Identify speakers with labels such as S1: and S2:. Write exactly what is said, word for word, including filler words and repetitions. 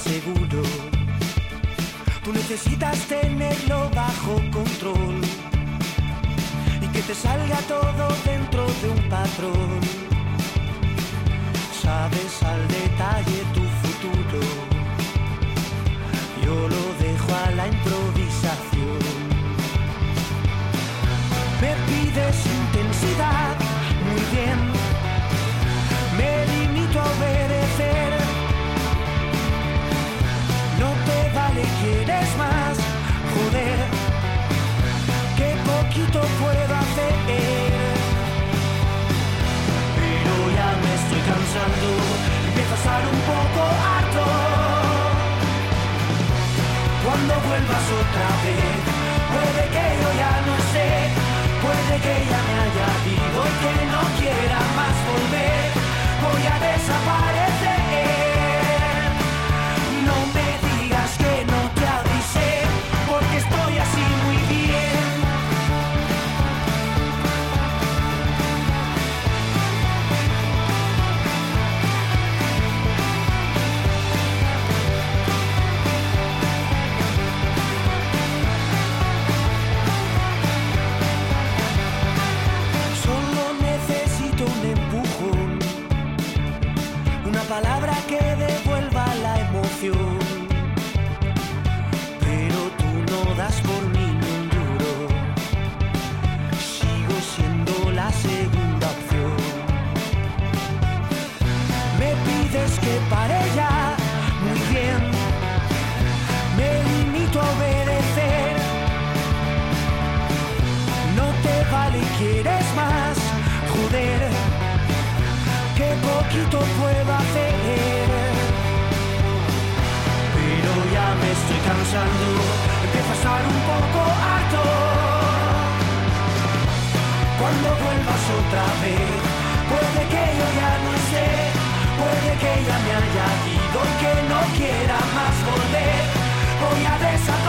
S1: seguro. Tú necesitas tenerlo bajo control y que te salga todo dentro de un patrón. Sabes al detalle tu futuro, yo lo dejo a la improvisación. Me pides intensidad, muy bien, me limito a obedecer. No te vale, quieres más, joder, qué poquito puedo hacer. Pero ya me estoy cansando, empiezo a estar un poco harto. Cuando vuelvas otra vez, puede que yo ya no sé, puede que ya me haya ido y que no quiera más volver. Voy a desaparecer. No me digas que no te avisé, porque estoy así muy bien. Palabra que devuelva la emoción, pero tú no das por mí ni un duro. Sigo siendo la segunda opción. Me pides que pare ya, muy bien, me limito a obedecer. No te vale, quieres más, joder, qué poquito puedo hacer. Pero ya me estoy cansando, empiezo a estar un poco harto. Cuando vuelvas otra vez, puede que yo ya no esté, puede que ya me haya ido y que no quiera más volver. Voy a desaparecer.